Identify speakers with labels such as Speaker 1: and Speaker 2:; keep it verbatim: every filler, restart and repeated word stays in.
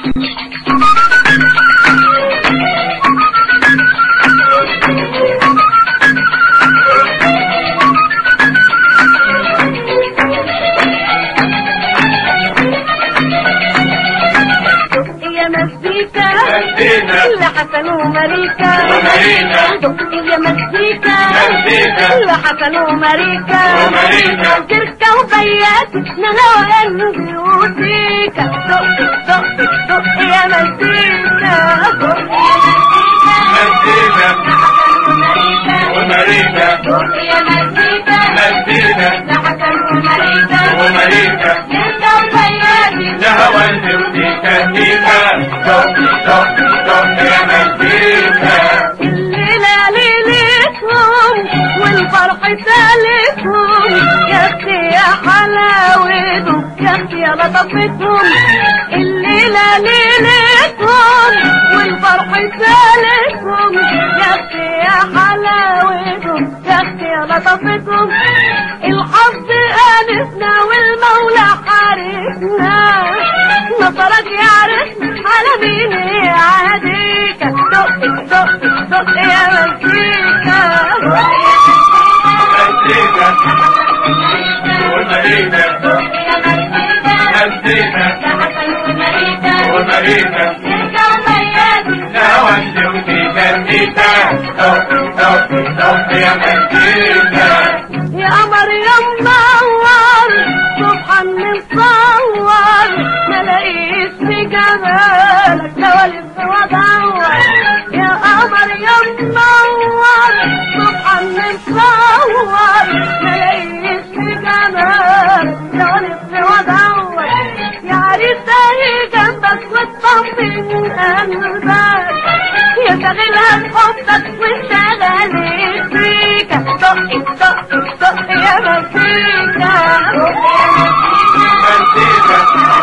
Speaker 1: لحسن ومريكا دق يا مزيكا لحسن ومريكا تركة وبيات نلوان بيوتيكا دق دق دق يا مزيكا دق يا مزيكا ومريكا دق يا مزيكا لحسن ومريكا تركة وبيات نلوان بيوتيكا ديكا دق دق يا مزيكا الليلة ليلتهم والفرح سالتهم يا اختي يا حلاوتهم يا اختي يا لطفتهم الليلة ليلتهم والفرح سالتهم يا اختي يا حلاوتهم يا اختي يا لطفتهم الحظ آنسنا والمولى حارسنا نصرك يعرفنا على مين يعاديك دق دق دق يا مزيكا مزيكا ومريكا دق يا مزيكا لحسن ومريكا ومريكا تركة وبياتي نوان جوتيكا مزيكا دق دق دق يا مزيكا يا قمر يا منور سبحان مصور ملاقيش في جمالك لو الف وادور يا قمر يا منور سبحان مصور ملاقيش في جمالك لو الف وادور يا عريس اهي جنبك وتطمن قلبك يا شاغلها بحبك وانشغلت فيك دق دق دق يا مزيكا مزيكا